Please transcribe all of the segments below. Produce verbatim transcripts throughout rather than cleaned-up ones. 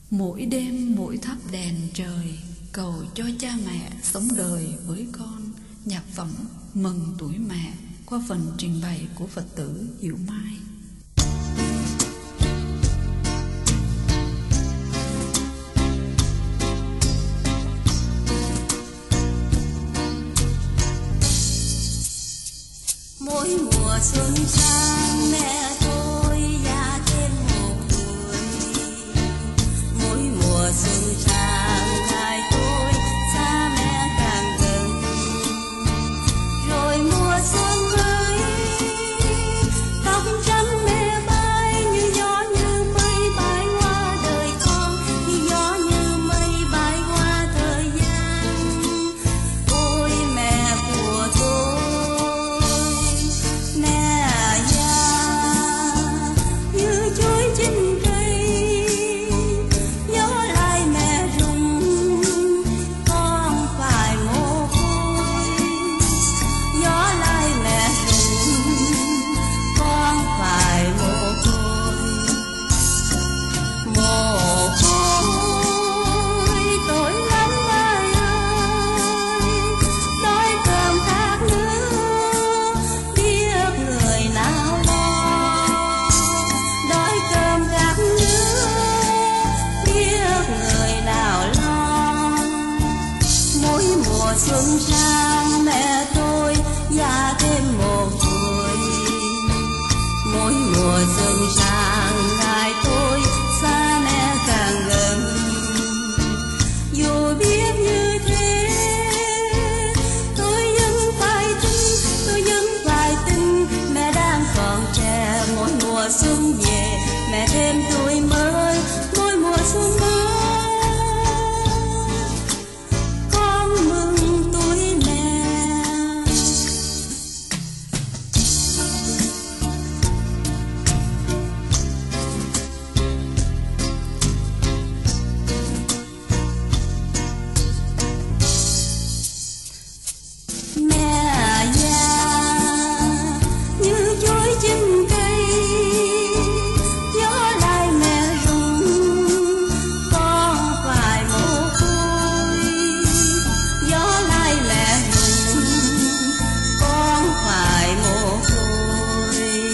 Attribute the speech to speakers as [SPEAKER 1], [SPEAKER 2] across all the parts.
[SPEAKER 1] Mỗi đêm mỗi thắp đèn trời, cầu cho cha mẹ sống đời với con. Nhạc phẩm Mừng Tuổi Mẹ qua phần trình bày của Phật tử Diệu Mai.
[SPEAKER 2] Mỗi mùa xuân sang mẹ tôi già thêm một tuổi. Mỗi mùa xuân sang ngày tôi xa mẹ càng gần. Rồi mùa xuân mới tóc trắng mẹ bay như gió như mây bay qua đời con, như gió như mây bay qua thời gian. Ôi mẹ của tôi, mẹ già như chuối trên cây, nhớ lại mẹ rụng con phải mồ côi. Nhớ lại mẹ rụng con phải mồ côi. Mồ côi tội lắm ai ơi, đói cơm khát nước biết người nào lo. Đói cơm khát nước biết người nào lo. Mỗi mùa xuân sang mẹ tôi già thêm một tuổi. Mỗi mùa xuân sang ngày tôi xa mẹ càng gần. Dù biết như thế tôi vẫn phải tin, tôi vẫn phải tin mẹ đang còn trẻ. Mỗi mùa xuân về mẹ thêm tuổi mới, mỗi mùa xuân mới con mừng tuổi mẹ. Mẹ già như chuối trên cây, nhớ lại mẹ rụng con phải mồ côi. Nhớ lại mẹ rụng con phải mồ côi.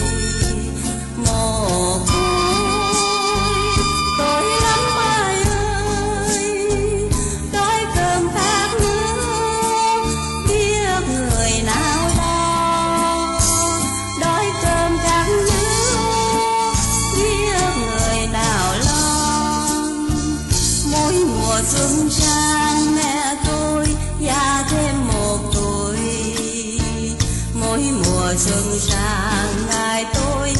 [SPEAKER 2] Mồ côi tội lắm ai ơi, đói cơm khát nước biết người nào lo. Đói cơm khát nước biết người nào lo. Mỗi mùa xuân sang mẹ tôi già thêm một tuổi. Mỗi mùa xuân sang ngày tôi